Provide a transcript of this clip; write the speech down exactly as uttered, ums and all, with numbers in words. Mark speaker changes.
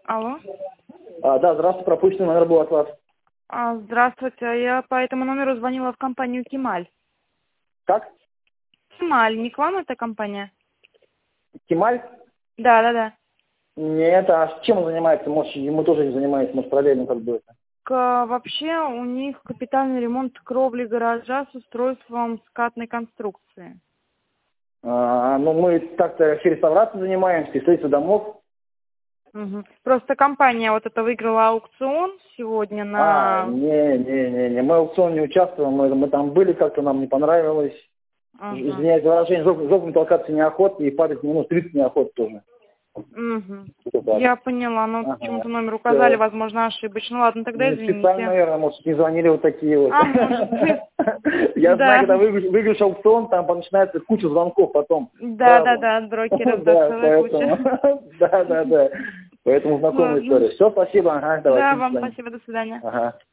Speaker 1: Алло.
Speaker 2: А, да, здравствуйте, пропущенный номер был от вас.
Speaker 1: А, здравствуйте, я по этому номеру звонила в компанию Кемаль.
Speaker 2: Как?
Speaker 1: Кемаль, не к вам эта компания?
Speaker 2: Кемаль?
Speaker 1: Да, да, да.
Speaker 2: Нет, а чем он занимается? Может, ему тоже не занимается, может, параллельно как бы это.
Speaker 1: К- вообще у них капитальный ремонт кровли гаража с устройством скатной конструкции.
Speaker 2: А, ну, мы так-то реставрацией занимаемся, строительство домов.
Speaker 1: Мгм. Просто компания вот это выиграла аукцион сегодня
Speaker 2: А,
Speaker 1: на...
Speaker 2: не, не, не, не, мы в аукционе не участвуем, мы, мы там были, как-то нам не понравилось.
Speaker 1: Ага.
Speaker 2: Извиняюсь за выражение, жопу, жопу толкаться неохота и падать минут тридцать неохота тоже.
Speaker 1: Мгм.
Speaker 2: Вот так.
Speaker 1: Я поняла, но
Speaker 2: Ага.
Speaker 1: почему-то номер указали,
Speaker 2: Всё.
Speaker 1: возможно, ошибочно. Ладно, тогда
Speaker 2: Не специально,
Speaker 1: извините.
Speaker 2: наверное, может, не звонили вот такие вот.
Speaker 1: А, может быть.
Speaker 2: Я знаю,
Speaker 1: Да.
Speaker 2: когда выиграешь, выиграешь аукцион, там начинается куча звонков потом.
Speaker 1: Да, да,
Speaker 2: Сразу.
Speaker 1: да, от брокеров, да,
Speaker 2: Да,
Speaker 1: целая
Speaker 2: поэтому.
Speaker 1: куча.
Speaker 2: Да, да, да. Поэтому знакомая
Speaker 1: Ладно.
Speaker 2: история. Все, спасибо. Ага,
Speaker 1: Да,
Speaker 2: давайте, до
Speaker 1: вам
Speaker 2: свидания.
Speaker 1: спасибо, до свидания.
Speaker 2: Ага.